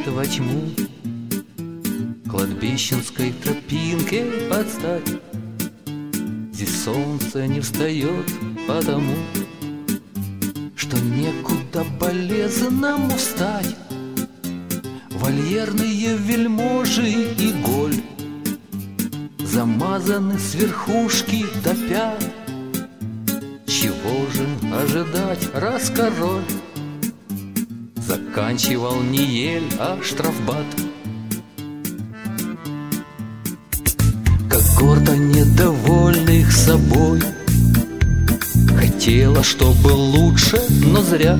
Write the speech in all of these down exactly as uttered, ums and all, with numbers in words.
во тьму кладбищенской тропинке подстать. Здесь солнце не встает потому, что некуда болезному встать. Вольерные вельможи и голь замазаны с верхушки до пят. Чего же ожидать, раз король заканчивал не ель, а штрафбат? Когорта недовольных собой хотела, чтобы лучше, но зря.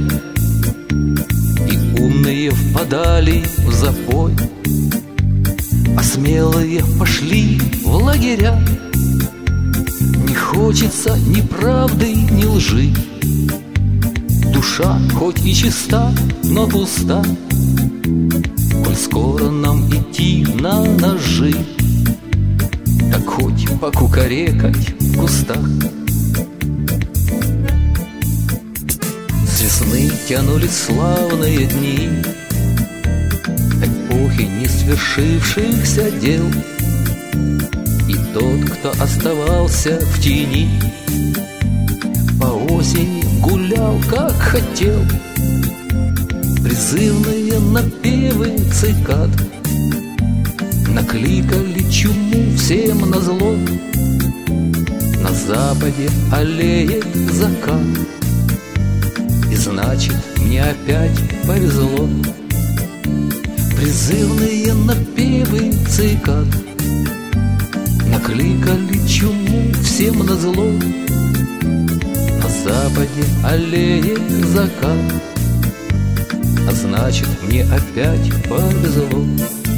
И умные впадали в запой, а смелые пошли в лагеря. Не хочется ни правды, ни лжи. Душа хоть и чиста, но пуста. Коль скоро нам идти на ножи, так хоть покукарекать в кустах. С весны тянулись славные дни эпохи не свершившихся дел. И тот, кто оставался в тени, по осени гулял, как хотел. Призывные напевы цикад накликали чуму всем назло. На западе аллеет закат, и значит, мне опять повезло. Призывные напевы цикад накликали чуму всем назло. На западе аллеет закат, а значит, мне опять повезло.